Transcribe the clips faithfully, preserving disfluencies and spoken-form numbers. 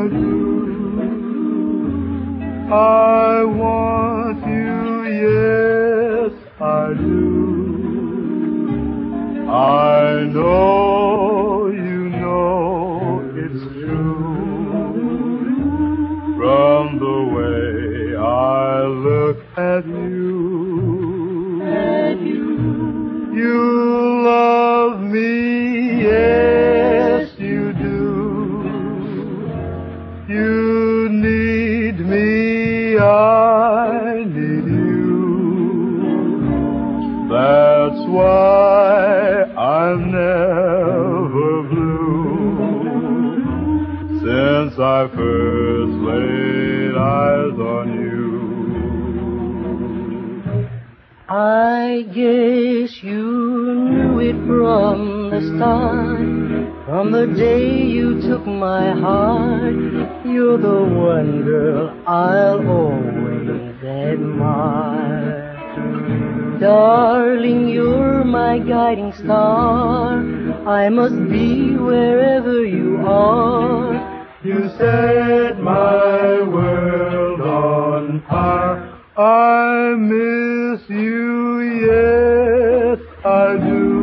I do. I want you, yes, I do. I know you know it's true from the way I look at you. At you. You love me, yes, you do. You need me, I need you. That's why I'm never blue since I first laid eyes on you. I guess you knew it from the start, from the day you took my heart. You're the one girl I'll always admire. Darling, you're my guiding star. I must be wherever you are. You set my world on fire. I miss you, yes, I do.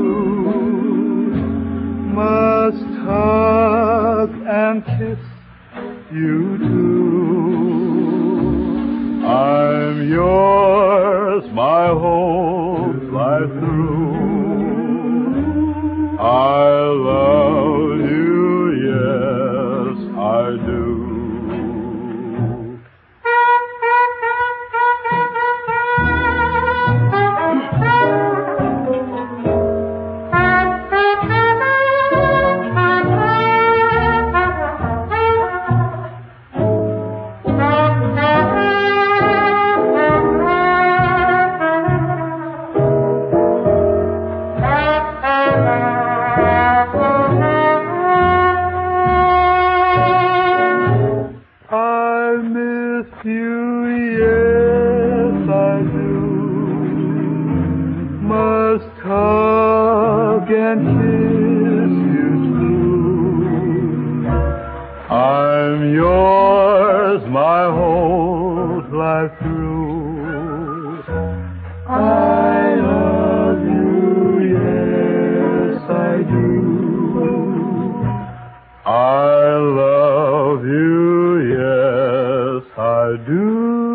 Must hug and kiss you too. I'm yours, my whole life through. I love you, yes, I do. I miss you, yes, I do. Must hug and kiss you too. I'm yours, my whole life through. I love you, yes, I do. I love you, yes, I do.